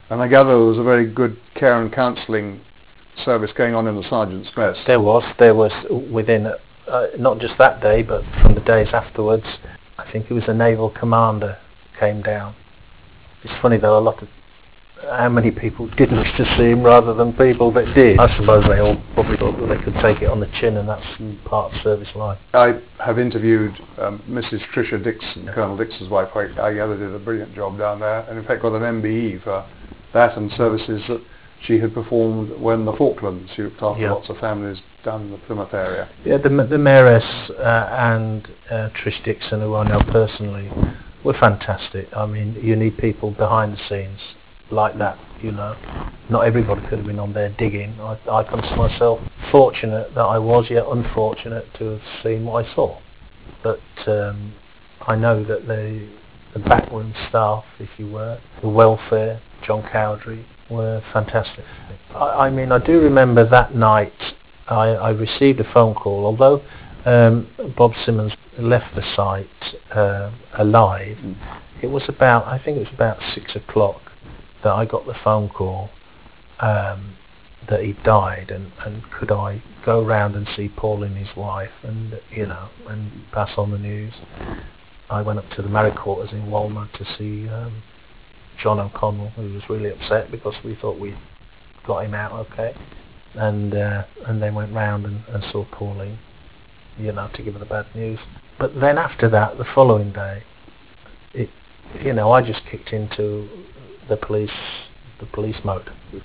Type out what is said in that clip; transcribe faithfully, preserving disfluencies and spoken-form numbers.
And I gather there was a very good care and counselling service going on in the sergeant's mess. There was, there was within, uh, not just that day, but from the days afterwards. I think it was a naval commander came down. It's funny though, a lot of, how many people didn't wish to see him rather than people that did. I suppose they all probably thought that they could take it on the chin, and that's part of service life. I have interviewed um, Missus Tricia Dixon, Colonel Dixon's wife. I, I gather did a brilliant job down there, and in fact got an M B E for that and services that she had performed when the Falklands. She looked after Yeah. lots of families down in the Plymouth area. Yeah, the, the Mayoress uh, and uh, Trish Dixon, who I know personally, were fantastic. I mean, you need people behind the scenes like that, you know. Not everybody could have been on there digging. I, I consider myself fortunate that I was, yet unfortunate to have seen what I saw. But um, I know that the, the backroom staff, if you were, the welfare, John Cowdery, were fantastic. I, I mean, I do remember that night I, I received a phone call, although um, Bob Simmons left the site uh, alive. Mm. It was about, I think it was about six o'clock that I got the phone call um, that he died, and, and could I go round and see Paul and his wife, and you know, and pass on the news. I went up to the Marriott Quarters in Walmer to see um, John O'Connell, who was really upset because we thought we'd got him out okay, and uh, and then went round and, and saw Pauline, you know, to give her the bad news. But then after that, the following day, it, you know, I just kicked into the police, the police mode.